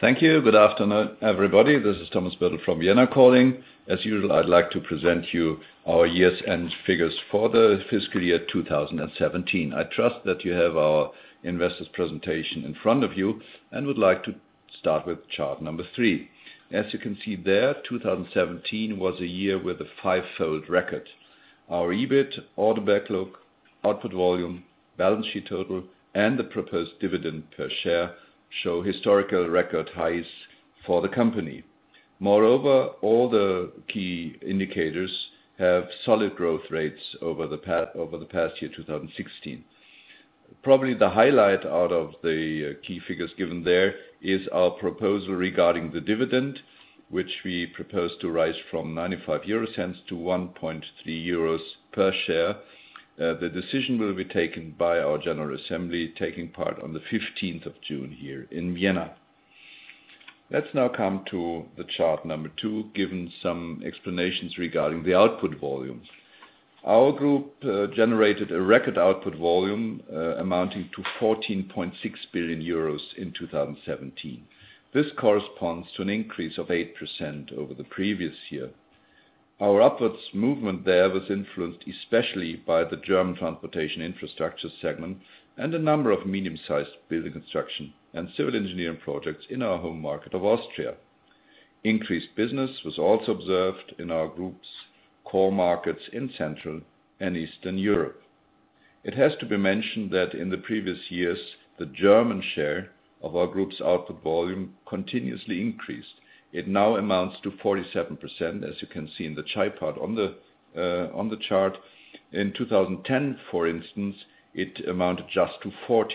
Thank you. Good afternoon, everybody. This is Thomas Birtel from Vienna calling. As usual, I'd like to present you our year's end figures for the fiscal year 2017. I trust that you have our investors presentation in front of you and would like to start with chart number 3. As you can see there, 2017 was a year with a five-fold record. Our EBIT, order backlog, output volume, balance sheet total, and the proposed dividend per share show historical record highs for the company. Moreover, all the key indicators have solid growth rates over the past year, 2016. Probably the highlight out of the key figures given there is our proposal regarding the dividend, which we propose to rise from 95 euro cents to 1.3 euros per share. The decision will be taken by our General Assembly, taking part on the 15th of June here in Vienna. Let's now come to the chart number 2, given some explanations regarding the output volume. Our group generated a record output volume amounting to 14.6 billion euros in 2017. This corresponds to an increase of 8% over the previous year. Our upwards movement there was influenced especially by the German transportation infrastructure segment and a number of medium-sized building construction and civil engineering projects in our home market of Austria. Increased business was also observed in our group's core markets in Central and Eastern Europe. It has to be mentioned that in the previous years, the German share of our group's output volume continuously increased. It now amounts to 47%, as you can see in the chart on the chart. In 2010, for instance, it amounted just to 40%.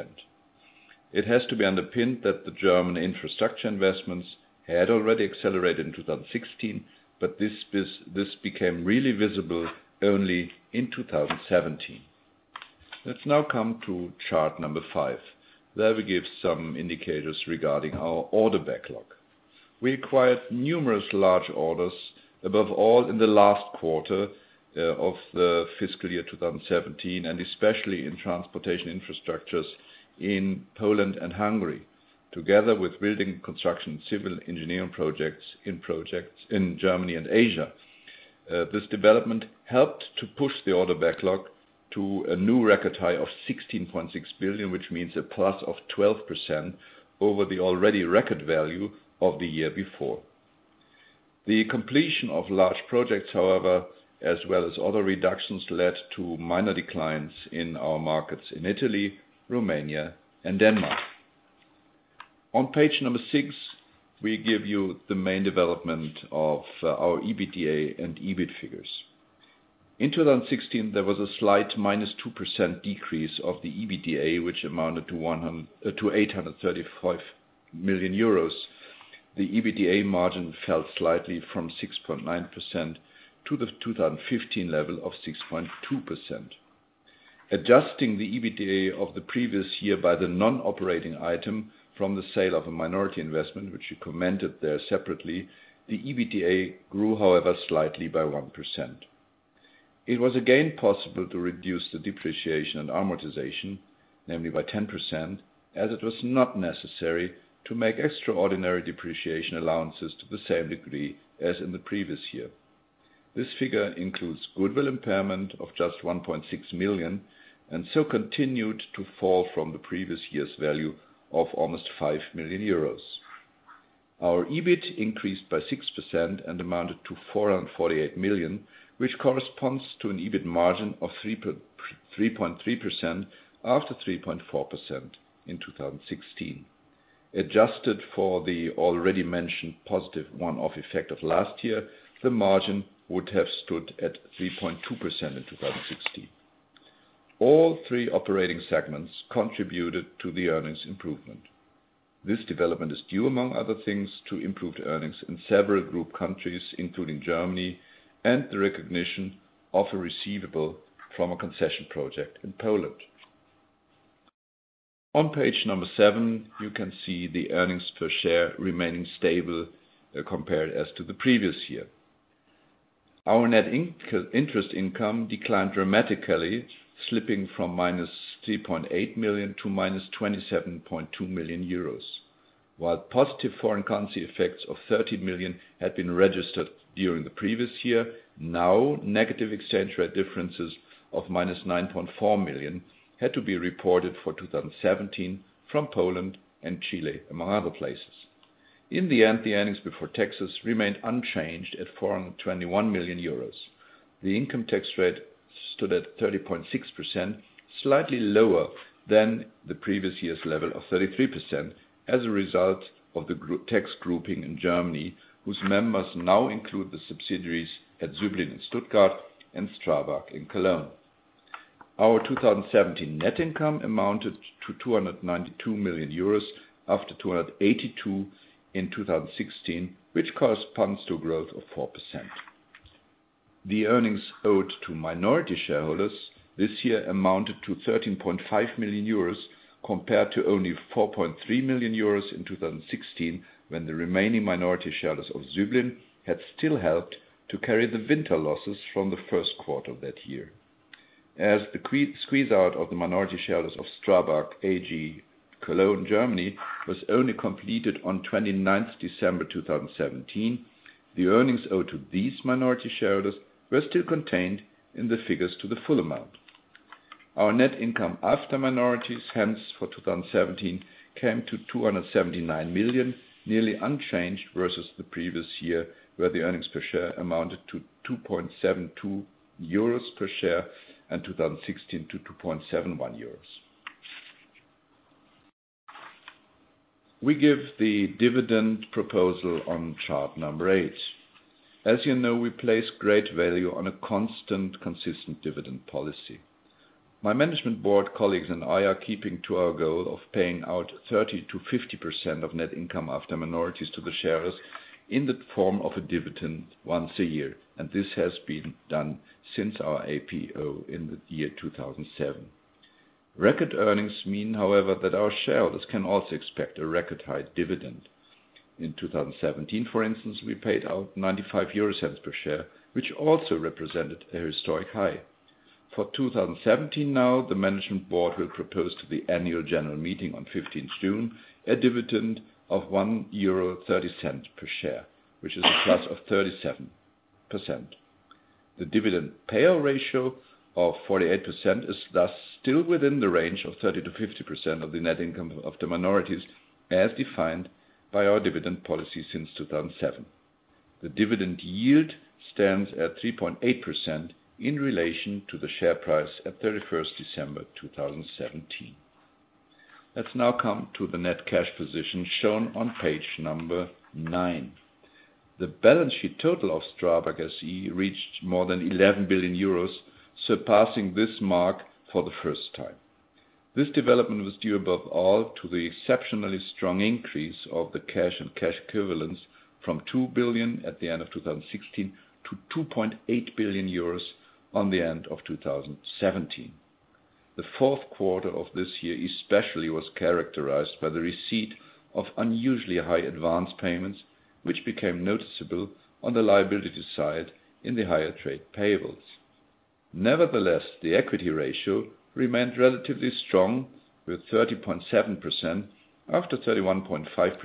It has to be underpinned that the German infrastructure investments had already accelerated in 2016, but this became really visible only in 2017. Let's now come to chart number 5. There we give some indicators regarding our order backlog. We acquired numerous large orders, above all in the last quarter of the fiscal year 2017, and especially in transportation infrastructures in Poland and Hungary, together with building, construction, civil engineering projects in Germany and Asia. This development helped to push the order backlog to a new record high of 16.6 billion, which means a plus of 12% over the already record value of the year before. The completion of large projects, however, as well as other reductions, led to minor declines in our markets in Italy, Romania, and Denmark. On page number 6, we give you the main development of our EBITDA and EBIT figures. In 2016, there was a slight minus 2% decrease of the EBITDA, which amounted to 835 million euros. The EBITDA margin fell slightly from 6.9% to the 2015 level of 6.2%. Adjusting the EBITDA of the previous year by the non-operating item from the sale of a minority investment, which we commented there separately, the EBITDA grew, however, slightly by 1%. It was again possible to reduce the depreciation and amortization, namely by 10%, as it was not necessary to make extraordinary depreciation allowances to the same degree as in the previous year. This figure includes goodwill impairment of just 1.6 million and so continued to fall from the previous year's value of almost 5 million euros. Our EBIT increased by 6% and amounted to 448 million, which corresponds to an EBIT margin of 3.3% after 3.4% in 2016. Adjusted for the already mentioned positive one-off effect of last year, the margin would have stood at 3.2% in 2016. All three operating segments contributed to the earnings improvement. This development is due, among other things, to improved earnings in several group countries, including Germany, and the recognition of a receivable from a concession project in Poland. On page number 7, you can see the earnings per share remaining stable compared as to the previous year. Our net interest income declined dramatically, slipping from minus 3.8 million to minus 27.2 million euros. While positive foreign currency effects of 13 million had been registered during the previous year, now negative exchange rate differences of minus 9.4 million had to be reported for 2017 from Poland and Chile, among other places. In the end, the earnings before taxes remained unchanged at 421 million euros. The income tax rate stood at 30.6%, slightly lower than the previous year's level of 33%, as a result of the tax grouping in Germany, whose members now include the subsidiaries at Züblin in Stuttgart and Strabag in Cologne. Our 2017 net income amounted to 292 million euros after 282 in 2016, which corresponds to a growth of 4%. The earnings owed to minority shareholders this year amounted to 13.5 million euros compared to only 4.3 million euros in 2016, when the remaining minority shareholders of Züblin had still helped to carry the winter losses from the first quarter of that year. As the squeeze out of the minority shareholders of Strabag AG Cologne, Germany, was only completed on 29th December 2017, the earnings owed to these minority shareholders were still contained in the figures to the full amount. Our net income after minorities, hence for 2017, came to 279 million, nearly unchanged versus the previous year, where the earnings per share amounted to 2.72 euros per share and 2016 to 2.71 euros. We give the dividend proposal on chart number 8. As you know, we place great value on a constant, consistent dividend policy. My management board colleagues and I are keeping to our goal of paying out 30 to 50% of net income after minorities to the shareholders in the form of a dividend once a year, and this has been done since our IPO in the year 2007. Record earnings mean, however, that our shareholders can also expect a record high dividend. In 2017, for instance, we paid out 95 euro cents per share, which also represented a historic high. For 2017 now, the management board will propose to the annual general meeting on 15th June a dividend of €1.30 per share, which is a plus of 37%. The dividend payout ratio of 48% is thus still within the range of 30 to 50% of the net income of the minorities as defined by our dividend policy since 2007. The dividend yield stands at 3.8% in relation to the share price at 31st December 2017. Let's now come to the net cash position shown on page number 9. The balance sheet total of Strabag SE reached more than 11 billion euros, surpassing this mark for the first time. This development was due above all to the exceptionally strong increase of the cash and cash equivalents from 2 billion at the end of 2016 to 2.8 billion euros on the end of 2017. The fourth quarter of this year especially was characterized by the receipt of unusually high advance payments, which became noticeable on the liability side in the higher trade payables. Nevertheless, the equity ratio remained relatively strong with 30.7% after 31.5%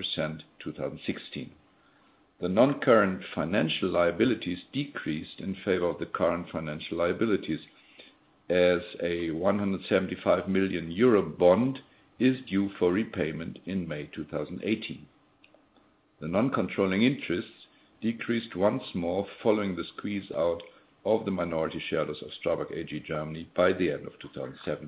2016. The non-current financial liabilities decreased in favor of the current financial liabilities, as a 175 million euro bond is due for repayment in May 2018. The non-controlling interests decreased once more following the squeeze out of the minority shareholders of Strabag AG Germany by the end of 2017.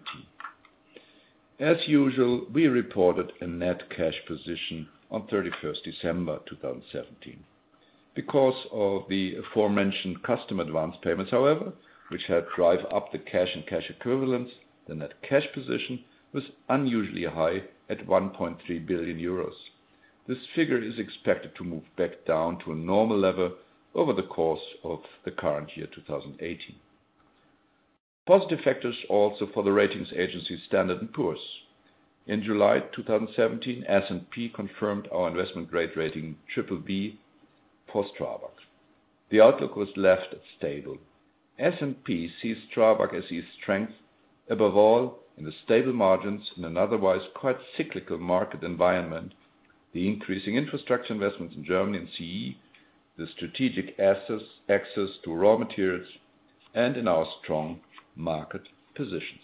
As usual, we reported a net cash position on 31st December 2017. Because of the aforementioned custom advance payments, however, which helped drive up the cash and cash equivalents, the net cash position was unusually high at 1.3 billion euros. This figure is expected to move back down to a normal level over the course of the current year 2018. Positive factors also for the ratings agency Standard & Poor's. In July 2017, S&P confirmed our investment grade rating BBB for Strabag. The outlook was left at stable. S&P sees Strabag SE's strength, above all, in the stable margins in an otherwise quite cyclical market environment, the increasing infrastructure investments in Germany and CE, the strategic access to raw materials, and in our strong market positions.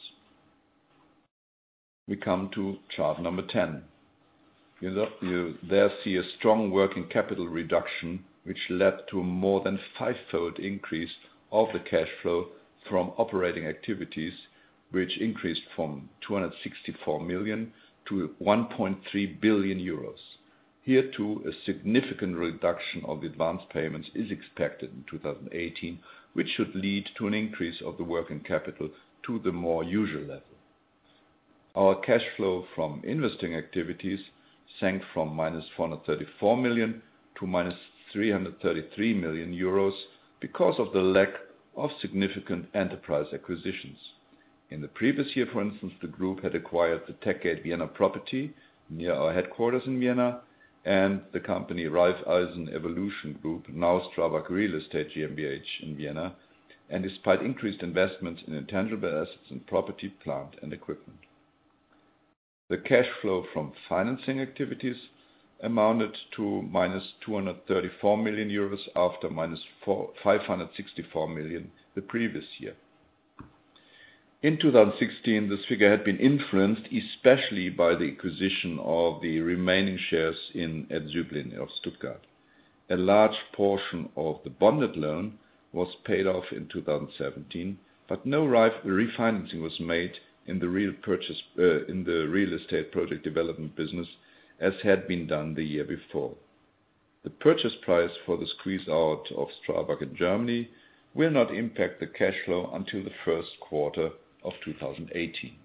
We come to chart number 10. You there see a strong working capital reduction, which led to a more than five-fold increase of the cash flow from operating activities, which increased from 264 million to 1.3 billion euros. Here too, a significant reduction of the advance payments is expected in 2018, which should lead to an increase of the working capital to the more usual level. Our cash flow from investing activities sank from minus 434 million to minus 333 million euros because of the lack of significant enterprise acquisitions. In the previous year, for instance, the group had acquired the TechGate Vienna property near our headquarters in Vienna and the company Raiffeisen Evolution Group, now Strabag Real Estate GmbH in Vienna, and despite increased investments in intangible assets and property, plant and equipment. The cash flow from financing activities amounted to minus 234 million euros after minus 564 million the previous year. In 2016, this figure had been influenced especially by the acquisition of the remaining shares in Züblin of Stuttgart. A large portion of the bonded loan was paid off in 2017, but no refinancing was made in the real estate project development business as had been done the year before. The purchase price for the squeeze out of Strabag in Germany will not impact the cash flow until the first quarter of 2018.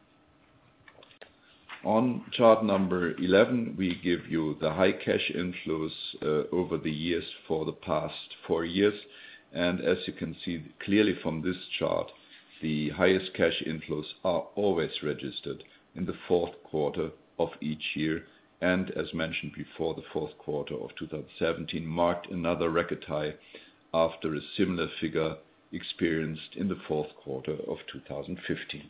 On chart number 11, we give you the high cash inflows over the years for the past 4 years, and as you can see clearly from this chart, the highest cash inflows are always registered in the fourth quarter of each year, and as mentioned before, the fourth quarter of 2017 marked another record high after a similar figure experienced in the fourth quarter of 2015.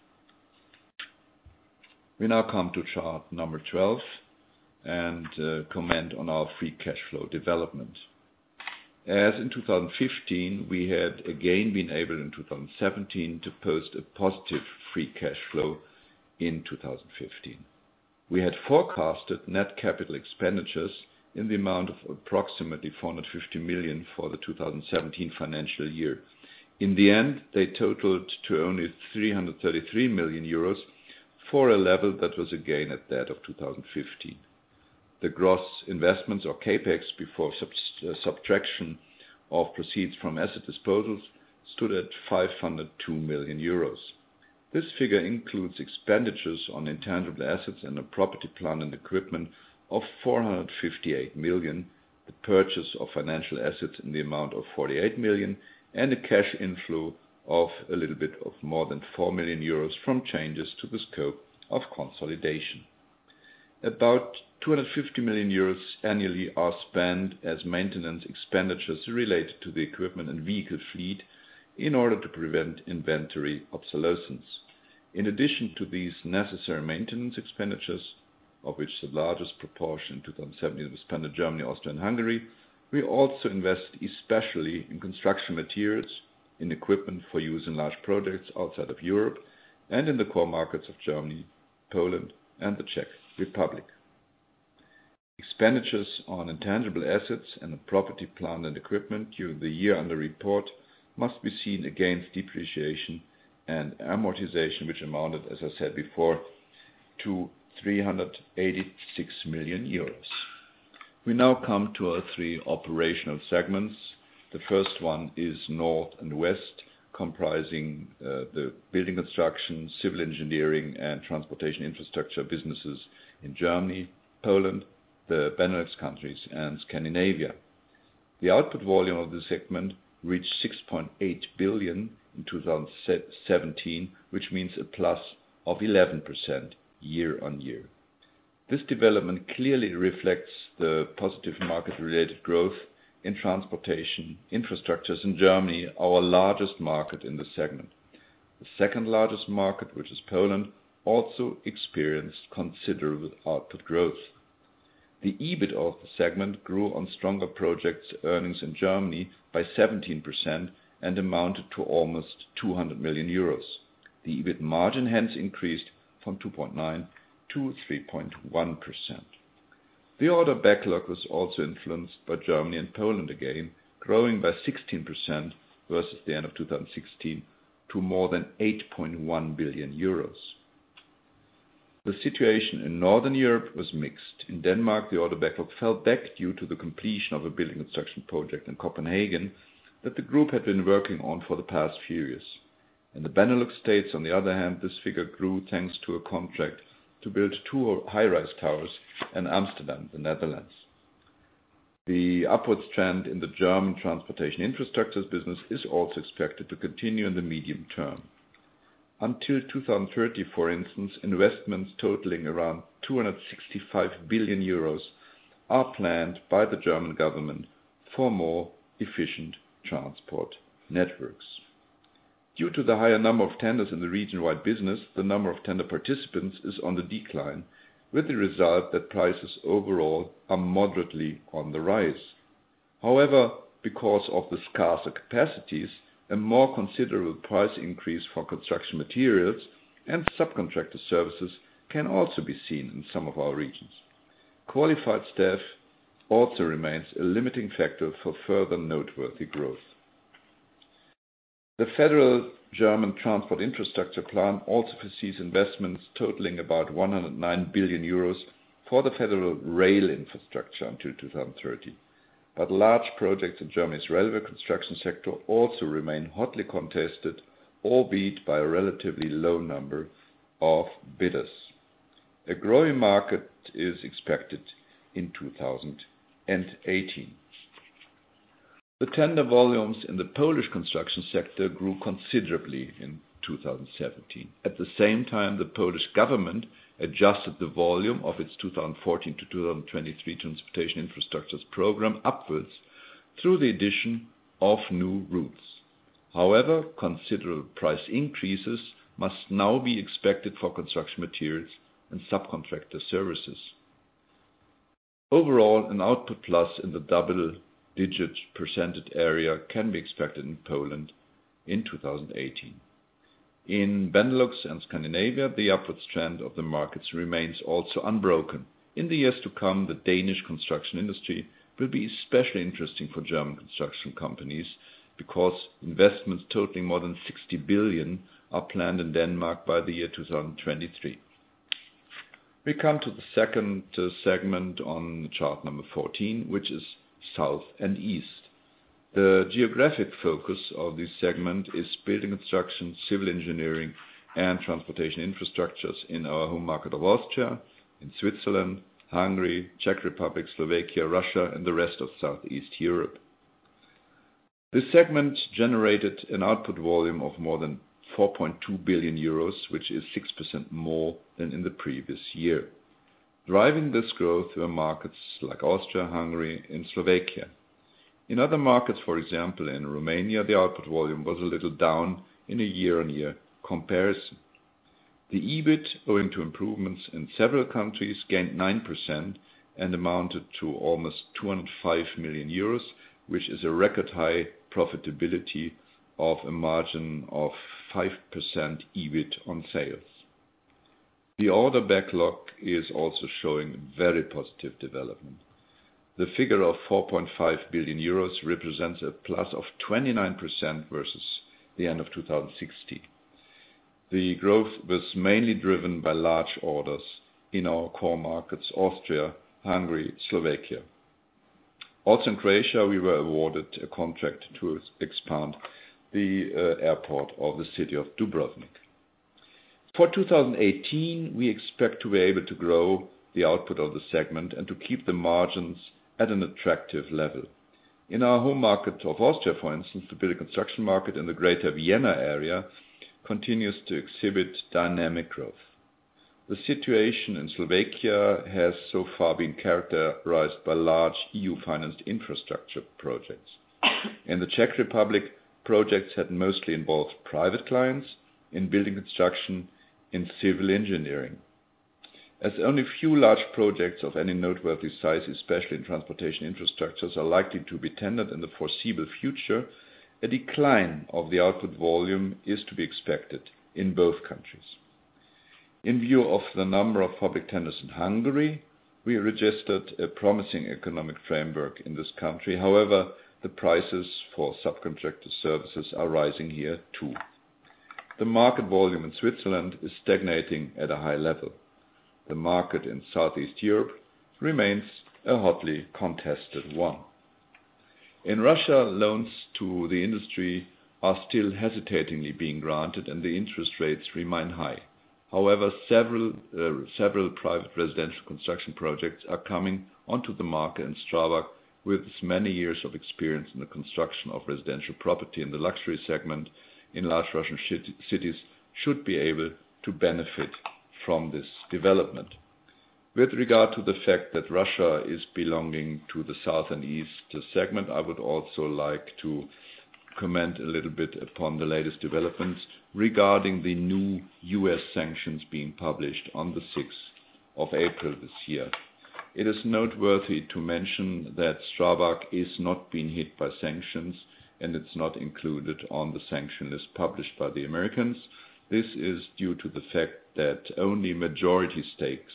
We now come to chart number 12 and comment on our free cash flow development. As in 2015, we had again been able in 2017 to post a positive free cash flow in 2015. We had forecasted net capital expenditures in the amount of approximately 450 million for the 2017 financial year. In the end, they totaled to only 333 million euros for a level that was again at that of 2015. The gross investments or capex before subtraction of proceeds from asset disposals stood at 502 million euros. This figure includes expenditures on intangible assets and a property, plant and equipment of 458 million, the purchase of financial assets in the amount of 48 million, and a cash inflow of a little bit of more than 4 million euros from changes to the scope of consolidation. About 250 million euros annually are spent as maintenance expenditures related to the equipment and vehicle fleet in order to prevent inventory obsolescence. In addition to these necessary maintenance expenditures, of which the largest proportion in 2017 was spent in Germany, Austria and Hungary, we also invest especially in construction materials, in equipment for use in large projects outside of Europe, and in the core markets of Germany, Poland and the Czech Republic. Expenditures on intangible assets and the property, plant and equipment during the year under report must be seen against depreciation and amortization, which amounted, as I said before, to 386 million euros. We now come to our 3 operational segments. The first one is North and West, comprising the building construction, civil engineering and transportation infrastructure businesses in Germany, Poland, the Benelux countries and Scandinavia. The output volume of the segment reached 6.8 billion in 2017, which means a plus of 11% year on year. This development clearly reflects the positive market-related growth in transportation infrastructures in Germany, our largest market in the segment. The second largest market, which is Poland, also experienced considerable output growth. The EBIT of the segment grew on stronger projects earnings in Germany by 17% and amounted to almost 200 million euros. The EBIT margin hence increased from 2.9 to 3.1%. The order backlog was also influenced by Germany and Poland again, growing by 16% versus the end of 2016 to more than 8.1 billion euros. The situation in Northern Europe was mixed. In Denmark, the order backlog fell back due to the completion of a building construction project in Copenhagen that the group had been working on for the past few years. In the Benelux states, on the other hand, this figure grew thanks to a contract to build 2 high-rise towers in Amsterdam, the Netherlands. The upwards trend in the German transportation infrastructures business is also expected to continue in the medium term. Until 2030, for instance, investments totaling around 265 billion euros are planned by the German government for more efficient transport networks. Due to the higher number of tenders in the region-wide business, the number of tender participants is on the decline, with the result that prices overall are moderately on the rise. However, because of the scarcer capacities, a more considerable price increase for construction materials and subcontractor services can also be seen in some of our regions. Qualified staff also remains a limiting factor for further noteworthy growth. The federal German transport infrastructure plan also foresees investments totaling about 109 billion euros for the federal rail infrastructure until 2030. But large projects in Germany's railway construction sector also remain hotly contested, albeit by a relatively low number of bidders. A growing market is expected in 2018. The tender volumes in the Polish construction sector grew considerably in 2017. At the same time, the Polish government adjusted the volume of its 2014 to 2023 transportation infrastructures program upwards through the addition of new routes. However, considerable price increases must now be expected for construction materials and subcontractor services. Overall, an output plus in the double-digit percentage area can be expected in Poland in 2018. In Benelux and Scandinavia, the upwards trend of the markets remains also unbroken. In the years to come, the Danish construction industry will be especially interesting for German construction companies because investments totaling more than 60 billion are planned in Denmark by the year 2023. We come to the second segment on chart number 14, which is South and East. The geographic focus of this segment is building construction, civil engineering, and transportation infrastructures in our home market of Austria, in Switzerland, Hungary, Czech Republic, Slovakia, Russia, and the rest of Southeast Europe. This segment generated an output volume of more than 4.2 billion euros, which is 6% more than in the previous year. Driving this growth were markets like Austria, Hungary, and Slovakia. In other markets, for example in Romania, the output volume was a little down in a year-on-year comparison. The EBIT, owing to improvements in several countries, gained 9% and amounted to almost 205 million euros, which is a record high profitability of a margin of 5% EBIT on sales. The order backlog is also showing very positive development. The figure of 4.5 billion euros represents a plus of 29% versus the end of 2016. The growth was mainly driven by large orders in our core markets, Austria, Hungary, Slovakia. Also in Croatia, we were awarded a contract to expand the airport of the city of Dubrovnik. For 2018, we expect to be able to grow the output of the segment and to keep the margins at an attractive level. In our home market of Austria, for instance, the building construction market in the greater Vienna area continues to exhibit dynamic growth. The situation in Slovakia has so far been characterized by large EU-financed infrastructure projects. In the Czech Republic, projects had mostly involved private clients in building construction, in civil engineering. As only few large projects of any noteworthy size, especially in transportation infrastructures, are likely to be tendered in the foreseeable future, a decline of the output volume is to be expected in both countries. In view of the number of public tenders in Hungary, we registered a promising economic framework in this country. However, the prices for subcontractor services are rising here too. The market volume in Switzerland is stagnating at a high level. The market in Southeast Europe remains a hotly contested one. In Russia, loans to the industry are still hesitatingly being granted and the interest rates remain high. However, several private residential construction projects are coming onto the market, and Strabag, with its many years of experience in the construction of residential property in the luxury segment in large Russian cities, should be able to benefit from this development. With regard to the fact that Russia is belonging to the South and East segment, I would also like to comment a little bit upon the latest developments regarding the new US sanctions being published on the 6th of April this year. It is noteworthy to mention that Strabag is not being hit by sanctions and it's not included on the sanction list published by the Americans. This is due to the fact that only majority stakes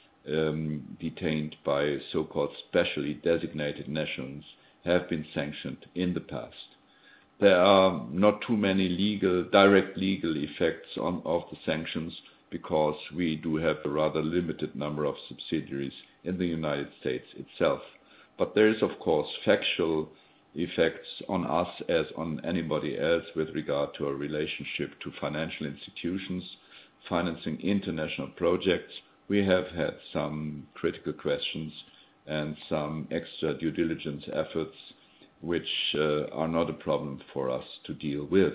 detained by so-called specially designated nations have been sanctioned in the past. There are not too many direct legal effects of the sanctions because we do have a rather limited number of subsidiaries in the United States itself. But there is, of course, factual effects on us as on anybody else with regard to our relationship to financial institutions financing international projects. We have had some critical questions and some extra due diligence efforts which are not a problem for us to deal with.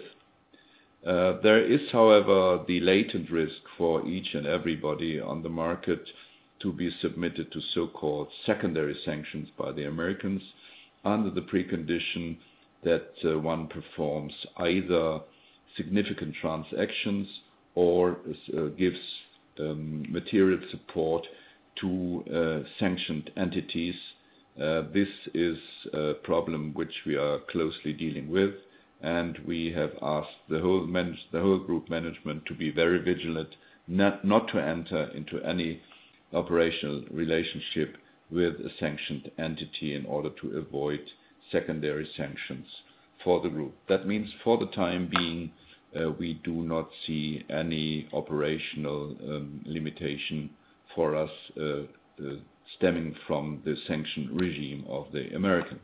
There is, however, the latent risk for each and everybody on the market to be submitted to so-called secondary sanctions by the Americans under the precondition that one performs either significant transactions or gives material support to sanctioned entities. This is a problem which we are closely dealing with, and we have asked the whole group management to be very vigilant, not to enter into any operational relationship with a sanctioned entity in order to avoid secondary sanctions for the group. That means for the time being, we do not see any operational limitation for us stemming from the sanction regime of the Americans.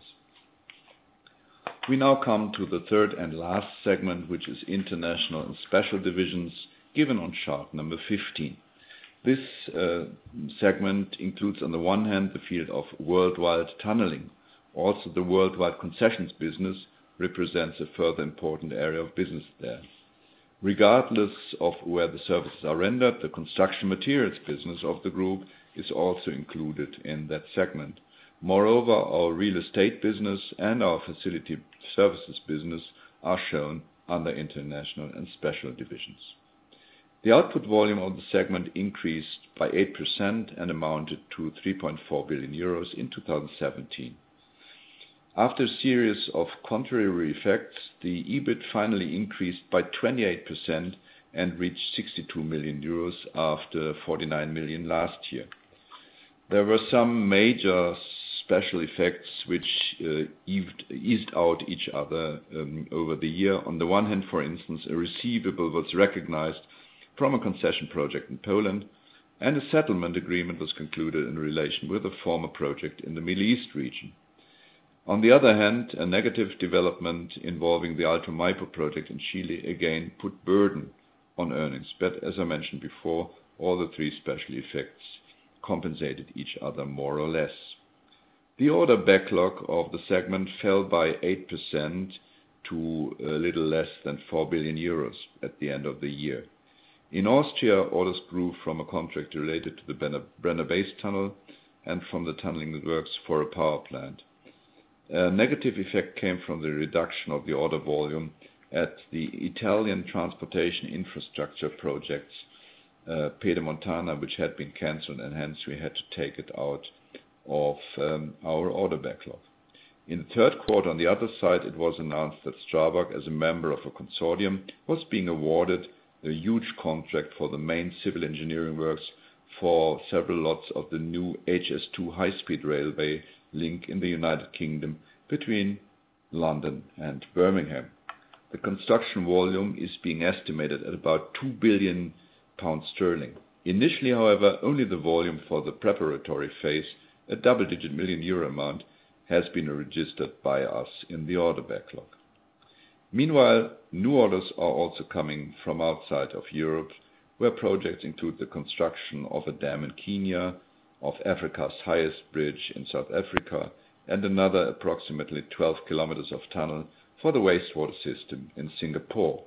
We now come to the third and last segment, which is international and special divisions, given on chart number 15. This segment includes, on the one hand, the field of worldwide tunneling. Also, the worldwide concessions business represents a further important area of business there. Regardless of where the services are rendered, the construction materials business of the group is also included in that segment. Moreover, our real estate business and our facility services business are shown under international and special divisions. The output volume of the segment increased by 8% and amounted to 3.4 billion euros in 2017. After a series of contrary effects, the EBIT finally increased by 28% and reached 62 million euros after 49 million last year. There were some major special effects which eased out each other over the year. On the one hand, for instance, a receivable was recognized from a concession project in Poland, and a settlement agreement was concluded in relation with a former project in the Middle East region. On the other hand, a negative development involving the Alto Maipo project in Chile again put burden on earnings, but as I mentioned before, all the three special effects compensated each other more or less. The order backlog of the segment fell by 8% to a little less than 4 billion euros at the end of the year. In Austria, orders grew from a contract related to the Brenner Base Tunnel and from the tunneling works for a power plant. A negative effect came from the reduction of the order volume at the Italian transportation infrastructure projects Pedemontana, which had been cancelled, and hence we had to take it out of our order backlog. In the third quarter, on the other side, it was announced that Strabag, as a member of a consortium, was being awarded a huge contract for the main civil engineering works for several lots of the new HS2 high-speed railway link in the United Kingdom between London and Birmingham. The construction volume is being estimated at about £2 billion. Initially, however, only the volume for the preparatory phase, a double-digit million euro amount, has been registered by us in the order backlog. Meanwhile, new orders are also coming from outside of Europe, where projects include the construction of a dam in Kenya, of Africa's highest bridge in South Africa, and another approximately 12 kilometers of tunnel for the wastewater system in Singapore.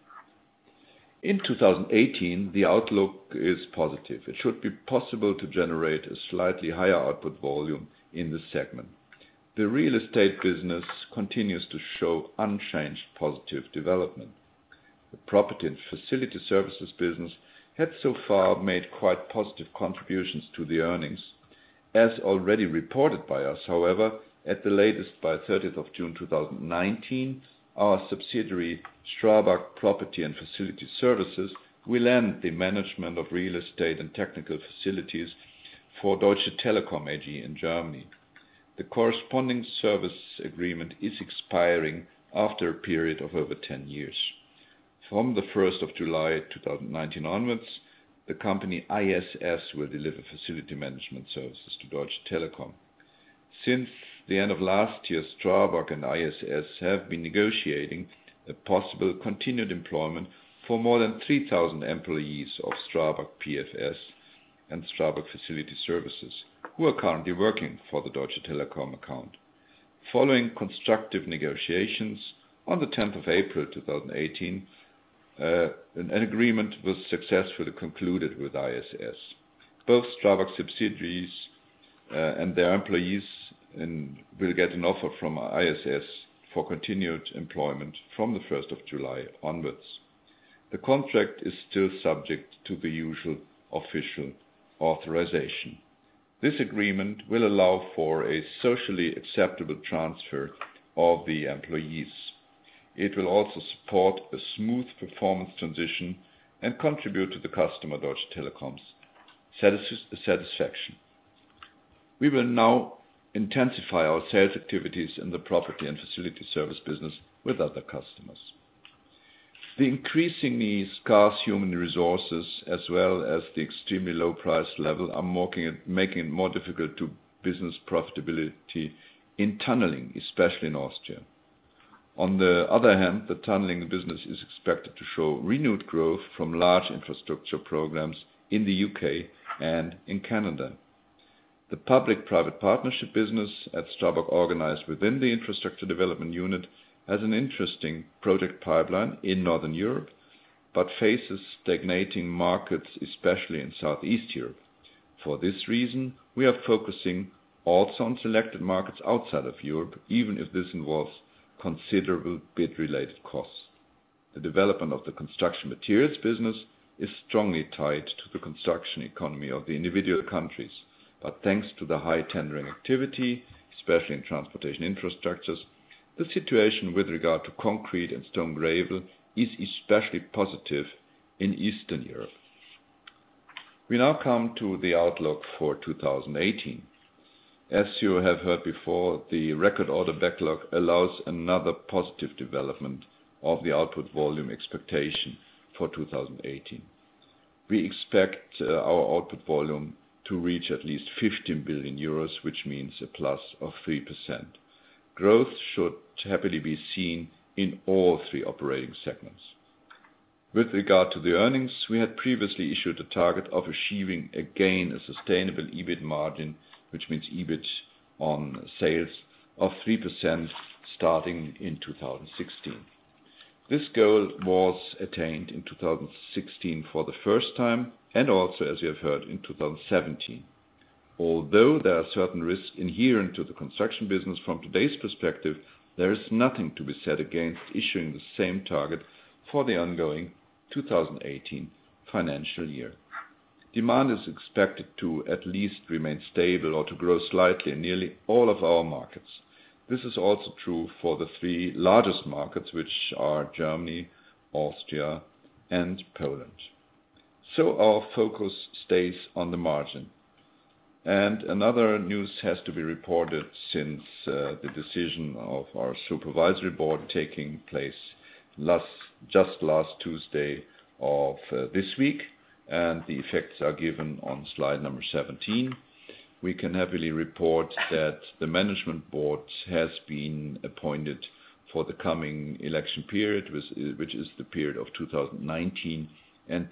In 2018, the outlook is positive. It should be possible to generate a slightly higher output volume in the segment. The real estate business continues to show unchanged positive development. The property and facility services business had so far made quite positive contributions to the earnings. As already reported by us, however, at the latest by 30th of June 2019, our subsidiary Strabag Property and Facility Services will end the management of real estate and technical facilities for Deutsche Telekom AG in Germany. The corresponding service agreement is expiring after a period of over 10 years. From the 1st of July 2019 onwards, the company ISS will deliver facility management services to Deutsche Telekom. Since the end of last year, Strabag and ISS have been negotiating a possible continued employment for more than 3,000 employees of Strabag PFS and Strabag Facility Services, who are currently working for the Deutsche Telekom account. Following constructive negotiations, on the 10th of April 2018, an agreement was successfully concluded with ISS. Both Strabag subsidiaries and their employees will get an offer from ISS for continued employment from the 1st of July onwards. The contract is still subject to the usual official authorization. This agreement will allow for a socially acceptable transfer of the employees. It will also support a smooth performance transition and contribute to the customer Deutsche Telekom's satisfaction. We will now intensify our sales activities in the property and facility service business with other customers. The increasingly scarce human resources, as well as the extremely low price level, are making it more difficult to business profitability in tunneling, especially in Austria. On the other hand, the tunneling business is expected to show renewed growth from large infrastructure programs in the UK and in Canada. The public-private partnership business at Strabag, organized within the infrastructure development unit, has an interesting project pipeline in Northern Europe, but faces stagnating markets, especially in Southeast Europe. For this reason, we are focusing also on selected markets outside of Europe, even if this involves considerable bid-related costs. The development of the construction materials business is strongly tied to the construction economy of the individual countries, but thanks to the high tendering activity, especially in transportation infrastructures, the situation with regard to concrete and stone gravel is especially positive in Eastern Europe. We now come to the outlook for 2018. As you have heard before, the record order backlog allows another positive development of the output volume expectation for 2018. We expect our output volume to reach at least 15 billion euros, which means a plus of 3%. Growth should happily be seen in all three operating segments. With regard to the earnings, we had previously issued a target of achieving again a sustainable EBIT margin, which means EBIT on sales, of 3% starting in 2016. This goal was attained in 2016 for the first time, and also, as you have heard, in 2017. Although there are certain risks inherent to the construction business from today's perspective, there is nothing to be said against issuing the same target for the ongoing 2018 financial year. demand is expected to at least remain stable or to grow slightly in nearly all of our markets. This is also true for the three largest markets, which are Germany, Austria, and Poland. So our focus stays on the margin. And another news has to be reported since the decision of our supervisory board taking place just last Tuesday of this week, and the effects are given on slide number 17. We can happily report that the management board has been appointed for the coming election period, which is the period of 2019 and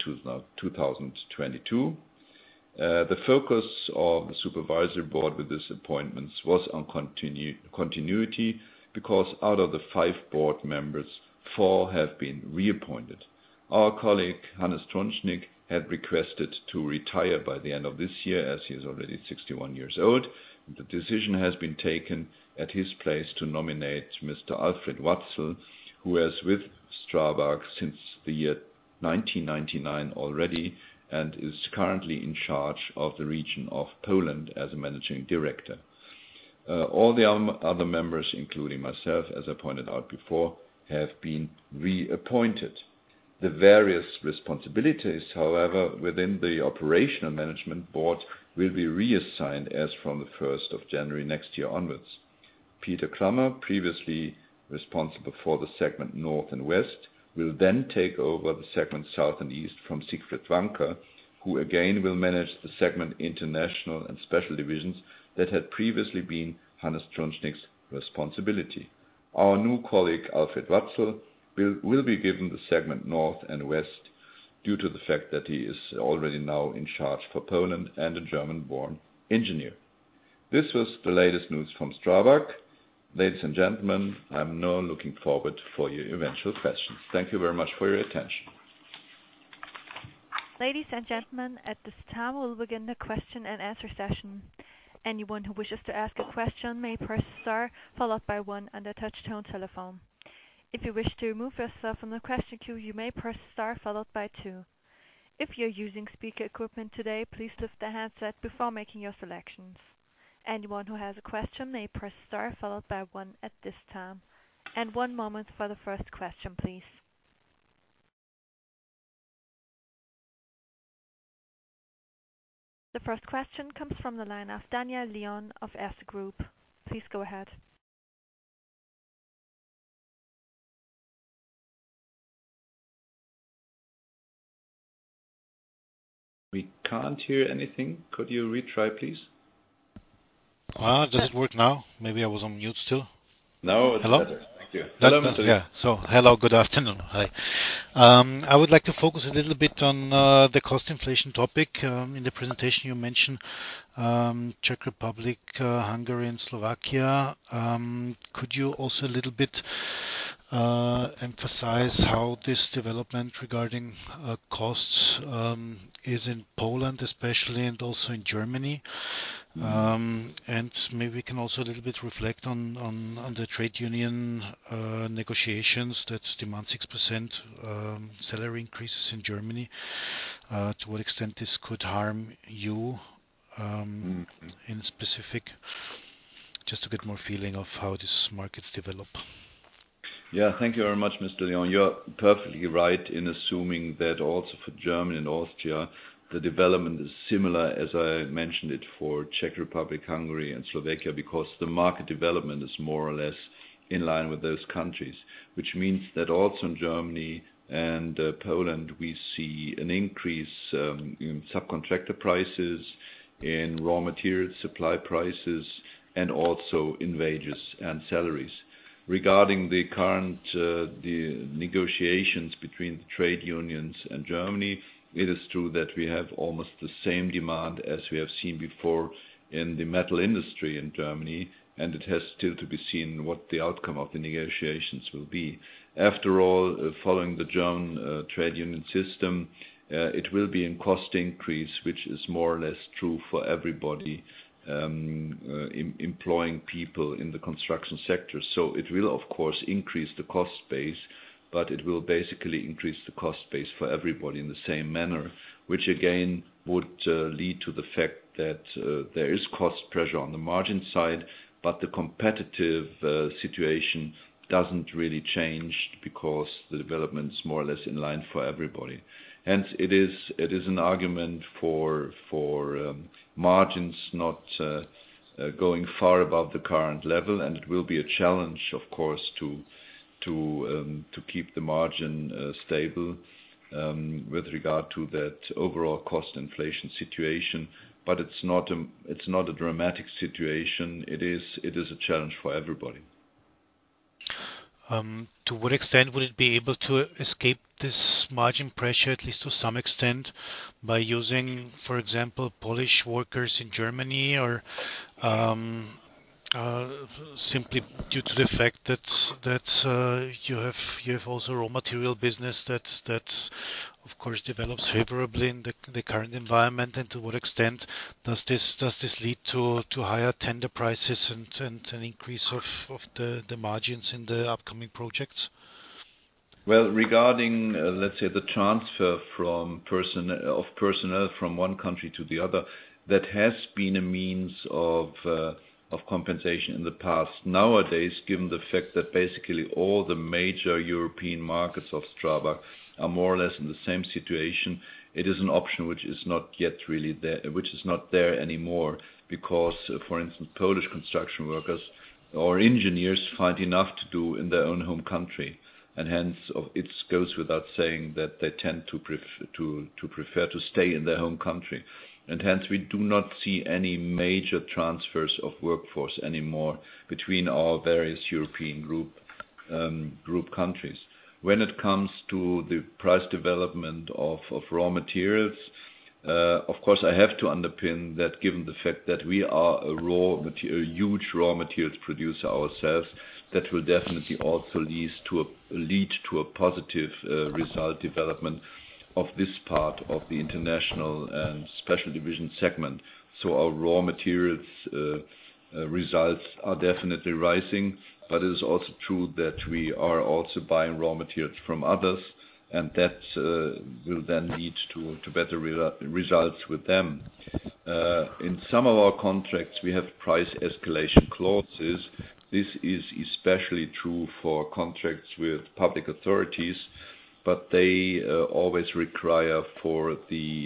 2022. The focus of the supervisory board with these appointments was on continuity, because out of the 5 board members, 4 have been reappointed. Our colleague Hannes Tronschnig had requested to retire by the end of this year, as he is already 61 years old. The decision has been taken at his place to nominate Mr. Alfred Watzel, who is with Strabag since the year 1999 already, and is currently in charge of the region of Poland as a managing director. All the other members, including myself, as I pointed out before, have been reappointed. The various responsibilities, however, within the operational management board will be reassigned as from the 1st of January next year onwards. Peter Klammer, previously responsible for the segment North and West, will then take over the segment South and East from Siegfried Wanker, who again will manage the segment International and Special Divisions that had previously been Hannes Tronschnig's responsibility. Our new colleague Alfred Watzel will be given the segment North and West due to the fact that he is already now in charge for Poland and a German-born engineer. This was the latest news from Strabag. Ladies and gentlemen, I'm now looking forward for your eventual questions. Thank you very much for your attention. Ladies and gentlemen, at this time we'll begin the question and answer session. Anyone who wishes to ask a question may press star followed by 1 on their touch-tone telephone. If you wish to remove yourself from the question queue, you may press star followed by 2. If you're using speaker equipment today, please lift the handset before making your selections. Anyone who has a question may press star followed by 1 at this time. And 1 moment for the first question, please. The first question comes from the line of Daniel Leon of Erste Group. Please go ahead. We can't hear anything. Could you retry, please? Does it work now? Maybe I was on mute still. No, it's Hello? better. Thank you. Hello, Mr. Yeah. So, hello, good afternoon. Hi. I would like to focus a little bit on the cost inflation topic. In the presentation you mentioned Czech Republic, Hungary and Slovakia. Could you also a little bit emphasize how this development regarding costs is in Poland especially, and also in Germany? And maybe we can also a little bit reflect on the trade union negotiations that demand 6% salary increases in Germany. To what extent this could harm you in specific, just to get more feeling of how these markets develop. Yeah, thank you very much, Mr. Leon. You're perfectly right in assuming that also for Germany and Austria, the development is similar, as I mentioned it, for Czech Republic, Hungary and Slovakia, because the market development is more or less in line with those countries, which means that also in Germany and Poland we see an increase in subcontractor prices, in raw material supply prices, and also in wages and salaries. Regarding the current the negotiations between the trade unions and Germany, it is true that we have almost the same demand as we have seen before in the metal industry in Germany, and it has still to be seen what the outcome of the negotiations will be. After all, following the German trade union system, it will be a cost increase, which is more or less true for everybody employing people in the construction sector. So it will, of course, increase the cost base, but it will basically increase the cost base for everybody in the same manner, which again would lead to the fact that there is cost pressure on the margin side, but the competitive situation doesn't really change because the development is more or less in line for everybody. Hence, it is an argument for margins not going far above the current level, and it will be a challenge, of course, to keep the margin stable with regard to that overall cost inflation situation. But it's not a dramatic situation. It is a challenge for everybody. To what extent would it be able to escape this margin pressure, at least to some extent, by using, for example, Polish workers in Germany, or simply due to the fact that you have also raw material business that of course develops favorably in the current environment, and to what extent does this lead to higher tender prices and an increase of the margins in the upcoming projects? Well, regarding let's say the transfer from personnel from one country to the other, that has been a means of compensation in the past. Nowadays, given the fact that basically all the major European markets of Strabag are more or less in the same situation, it is an option which is not yet really there, which is not there anymore, because, for instance, Polish construction workers or engineers find enough to do in their own home country, and hence it goes without saying that they tend to prefer to stay in their home country. And hence we do not see any major transfers of workforce anymore between our various European group countries. When it comes to the price development of raw materials, of course I have to underpin that, given the fact that we are a huge raw materials producer ourselves, that will definitely also lead to a positive result development of this part of the international and special division segment. So our raw materials results are definitely rising, but it is also true that we are also buying raw materials from others, and that will then lead to better results with them. In some of our contracts we have price escalation clauses. This is especially true for contracts with public authorities, but they always require for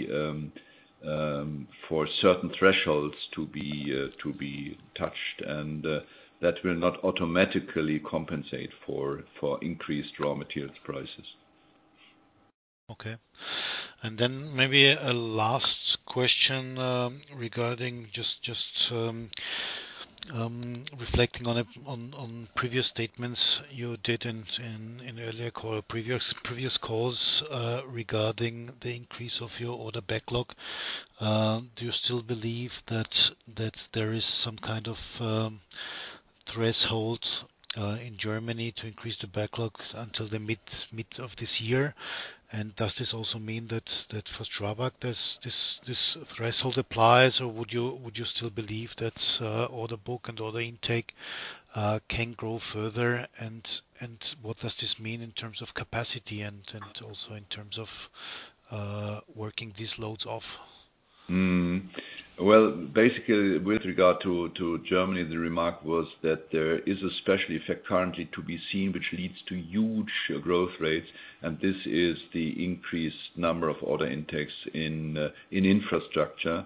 certain thresholds to be touched, and that will not automatically compensate for increased raw materials prices. Okay, and then maybe a last question regarding just reflecting on previous statements you did in earlier call, previous calls regarding the increase of your order backlog. Do you still believe that there is some kind of threshold in Germany to increase the backlog until the mid of this year? And does this also mean that for Strabag this threshold applies, or would you still believe that order book and order intake can grow further? And what does this mean in terms of capacity and also in terms of working these loads off? Well, basically, with regard to Germany, the remark was that there is a special effect currently to be seen, which leads to huge growth rates, and this is the increased number of order intakes in infrastructure,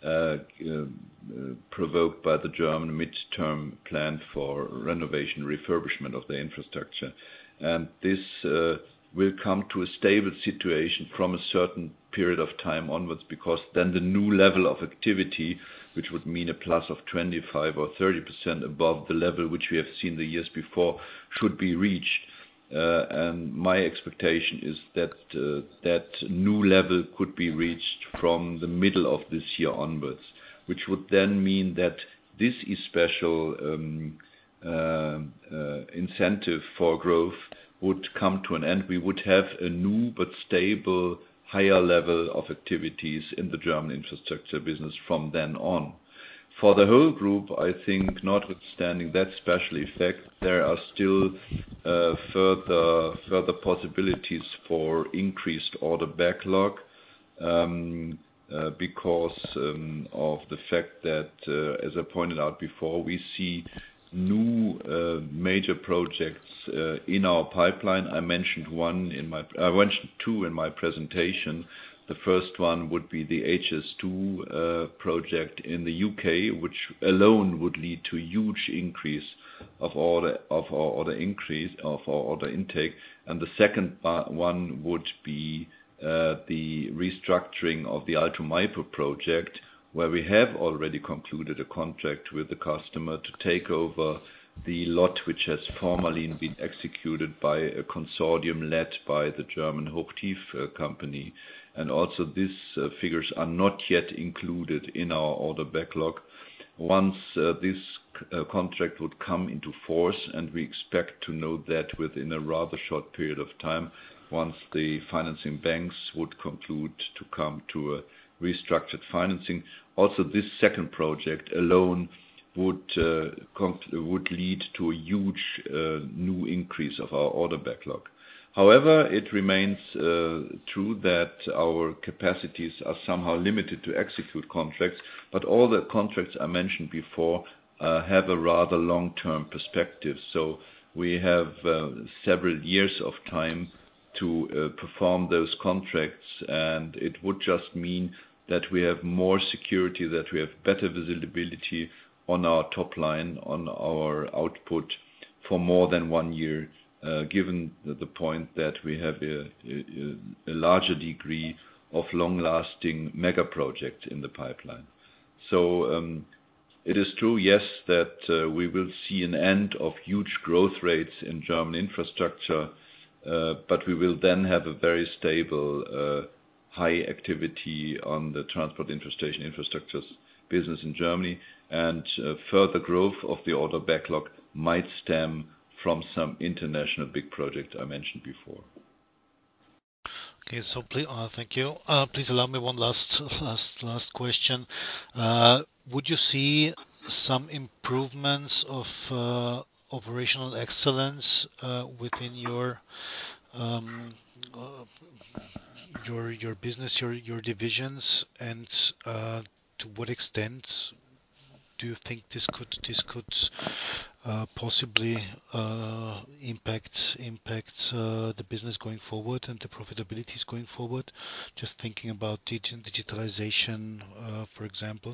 provoked by the German mid-term plan for renovation, refurbishment of the infrastructure, and this will come to a stable situation from a certain period of time onwards, because then the new level of activity, which would mean a plus of 25 or 30% above the level which we have seen the years before, should be reached. And my expectation is that that new level could be reached from the middle of this year onwards, which would then mean that this special incentive for growth would come to an end. We would have a new but stable higher level of activities in the German infrastructure business from then on. For the whole group, I think, notwithstanding that special effect, there are still further possibilities for increased order backlog. because of the fact that, as I pointed out before, we see new major projects in our pipeline. I mentioned two in my presentation. The first one would be the HS2 project in the UK, which alone would lead to a huge increase of our order intake. And the second one would be the restructuring of the Alto Maipo project, where we have already concluded a contract with the customer to take over the lot which has formerly been executed by a consortium led by the German Hochtief company. And also these figures are not yet included in our order backlog. Once this contract would come into force, and we expect to know that within a rather short period of time, once the financing banks would conclude to come to a restructured financing. Also, this second project alone would lead to a huge new increase of our order backlog. However, it remains true that our capacities are somehow limited to execute contracts, but all the contracts I mentioned before have a rather long-term perspective. So we have several years of time to perform those contracts, and it would just mean that we have more security, that we have better visibility on our top line, on our output for more than 1 year, given the point that we have a larger degree of long-lasting mega projects in the pipeline. So it is true, yes, that we will see an end of huge growth rates in German infrastructure, but we will then have a very stable high activity on the transport infrastructures business in Germany, and further growth of the order backlog might stem from some international big project I mentioned before. Okay, so please, thank you. Please allow me one last question. Would you see some improvements of operational excellence within your business, your divisions, and to what extent do you think this could possibly impact the business going forward and the profitabilities going forward? Just thinking about digitalization, for example.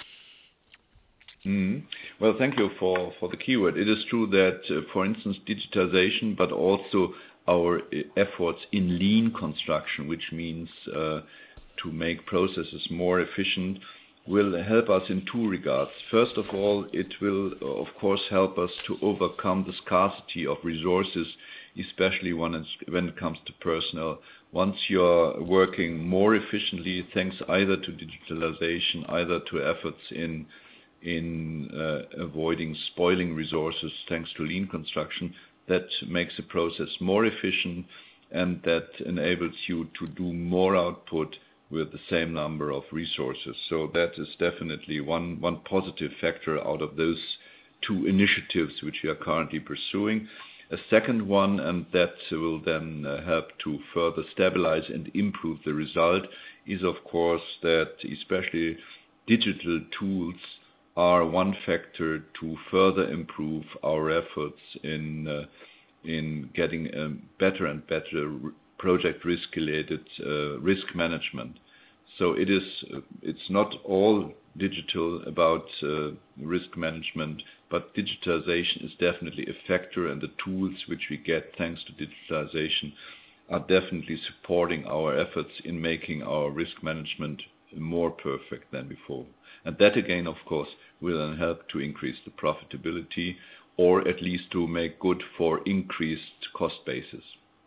Well, thank you for the keyword. It is true that, for instance, digitization, but also our efforts in lean construction, which means to make processes more efficient, will help us in two regards. First of all, it will, of course, help us to overcome the scarcity of resources, especially when it comes to personnel. Once you're working more efficiently, thanks either to digitalization, either to efforts in avoiding spoiling resources, thanks to lean construction, that makes the process more efficient, and that enables you to do more output with the same number of resources. So that is definitely one positive factor out of those two initiatives which we are currently pursuing. A second one, and that will then help to further stabilize and improve the result, is of course that especially digital tools are one factor to further improve our efforts in getting better and better project risk-related risk management. So it's not all digital about risk management, but digitalization is definitely a factor, and the tools which we get thanks to digitalization are definitely supporting our efforts in making our risk management more perfect than before. And that again, of course, will then help to increase the profitability, or at least to make good for increased cost basis.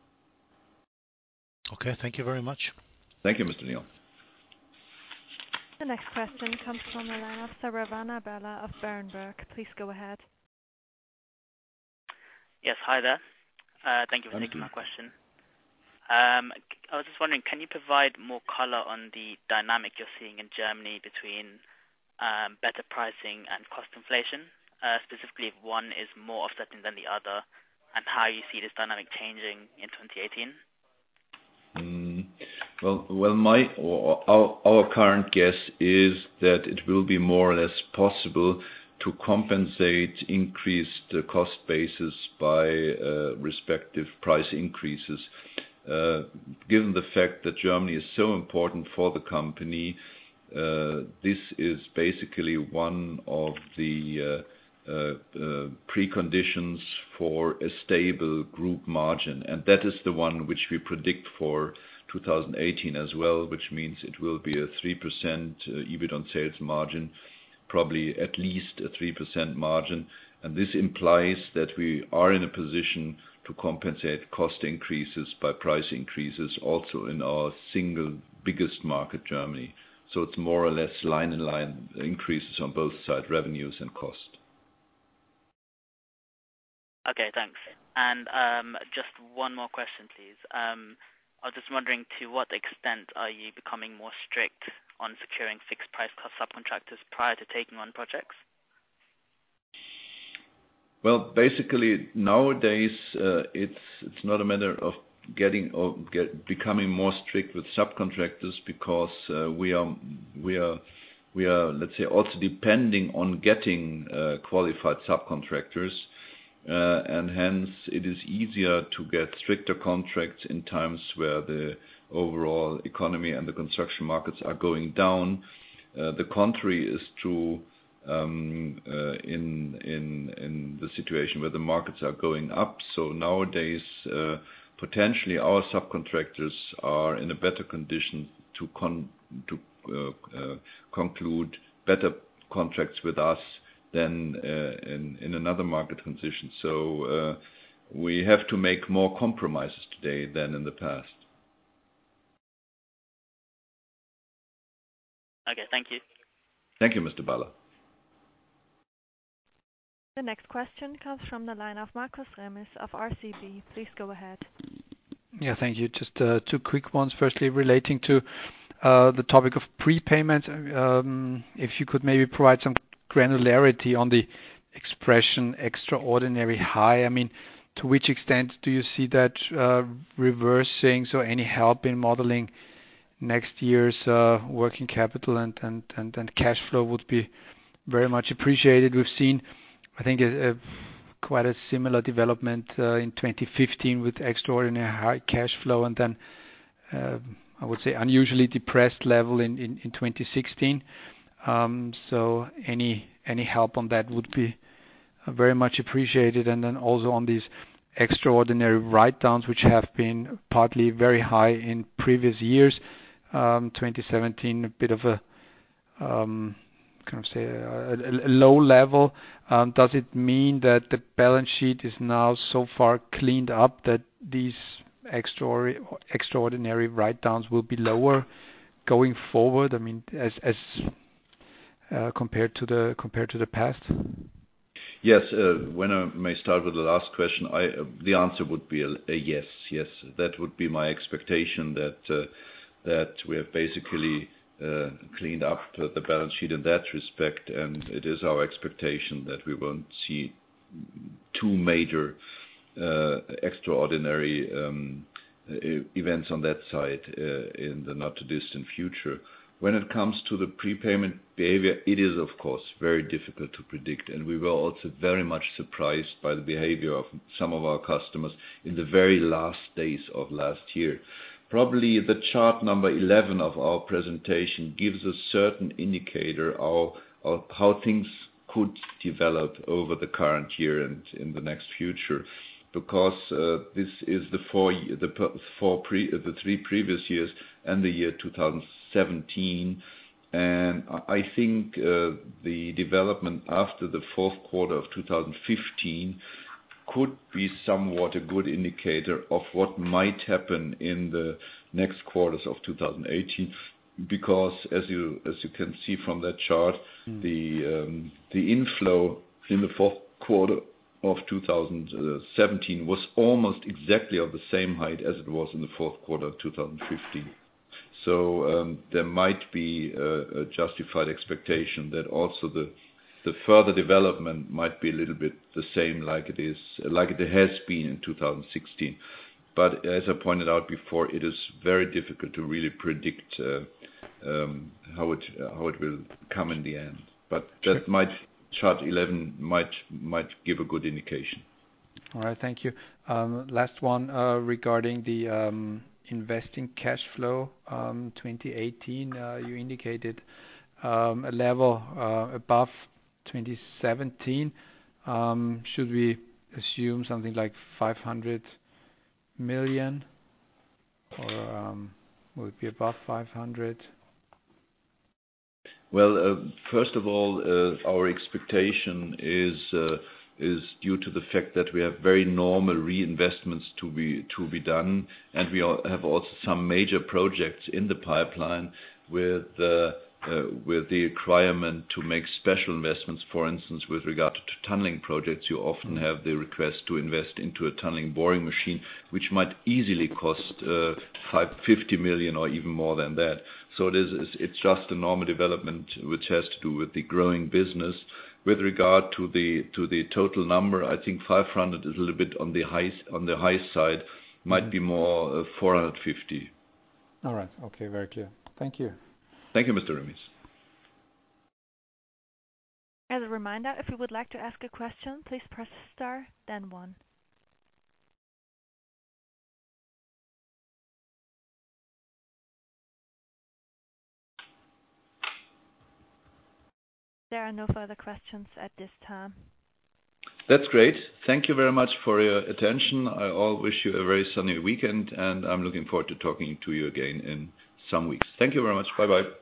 Okay, thank you very much. Thank you, Mr. Neal. The next question comes from the line of Saravana Bella of Berenberg. Please go ahead. Yes, hi there. Thank you for taking my question. I was just wondering, can you provide more color on the dynamic you're seeing in Germany between better pricing and cost inflation, specifically if one is more offsetting than the other, and how you see this dynamic changing in 2018? Our current guess is that it will be more or less possible to compensate increased cost basis by respective price increases. Given the fact that Germany is so important for the company, this is basically one of the preconditions for a stable group margin, and that is the one which we predict for 2018 as well, which means it will be a 3% EBIT on sales margin, probably at least a 3% margin, and this implies that we are in a position to compensate cost increases by price increases also in our single biggest market, Germany. So it's more or less line-in-line increases on both sides, revenues and cost. Okay, thanks. And just one more question, please. I was just wondering, to what extent are you becoming more strict on securing fixed price cost subcontractors prior to taking on projects? Well, basically nowadays it's not a matter of becoming more strict with subcontractors, because we are let's say also depending on getting qualified subcontractors. And hence it is easier to get stricter contracts in times where the overall economy and the construction markets are going down. The contrary is true in the situation where the markets are going up. So nowadays, potentially our subcontractors are in a better condition to conclude better contracts with us than in another market condition. So we have to make more compromises today than in the past. Okay, thank you. Thank you, Mr. Baller. The next question comes from the line of Markus Remis of RCB. Please go ahead. Yeah, thank you. Just two quick ones. Firstly, relating to the topic of prepayments, if you could maybe provide some granularity on the expression extraordinary high. I mean, to which extent do you see that reversing? So any help in modeling next year's working capital and cash flow would be very much appreciated. We've seen, I think, quite a similar development in 2015 with extraordinary high cash flow, and then I would say unusually depressed level in 2016. So any help on that would be very much appreciated. And then also on these extraordinary write-downs, which have been partly very high in previous years, 2017 a bit of a a low level. Does it mean that the balance sheet is now so far cleaned up that these extraordinary write-downs will be lower going forward? I mean, as compared to the past. Yes, when I may start with the last question, the answer would be a yes. Yes, that would be my expectation, that we have basically cleaned up the balance sheet in that respect, and it is our expectation that we won't see two major extraordinary events on that side in the not too distant future. When it comes to the prepayment behavior, it is of course very difficult to predict, and we were also very much surprised by the behavior of some of our customers in the very last days of last year. Probably the chart number 11 of our presentation gives a certain indicator of how things could develop over the current year and in the next future, because this is the three previous years and the year 2017, and I think the development after the fourth quarter of 2015 could be somewhat a good indicator of what might happen in the next quarters of 2018, because as you can see from that chart, the inflow in the fourth quarter of 2017 was almost exactly of the same height as it was in the fourth quarter of 2015. So there might be a justified expectation that also the further development might be a little bit the same like it has been in 2016. But as I pointed out before, it is very difficult to really predict how it will come in the end. But that chart 11 might give a good indication. All right, thank you. Last one regarding the investing cash flow 2018. You indicated a level above 2017. Should we assume something like 500 million, or will it be above 500? Well, first of all, our expectation is due to the fact that we have very normal reinvestments to be done, and we have also some major projects in the pipeline with the requirement to make special investments. For instance, with regard to tunneling projects, you often have the request to invest into a tunneling boring machine, which might easily cost 50 million or even more than that. So it's just a normal development which has to do with the growing business. With regard to the total number, I think 500 is a little bit on the high side. Might be more 450. All right. Okay. Very clear. Thank you. Thank you, Mr. Remis. As a reminder, if you would like to ask a question, please press star, then 1. There are no further questions at this time. That's great. Thank you very much for your attention. I all wish you a very sunny weekend, and I'm looking forward to talking to you again in some weeks. Thank you very much. Bye-bye.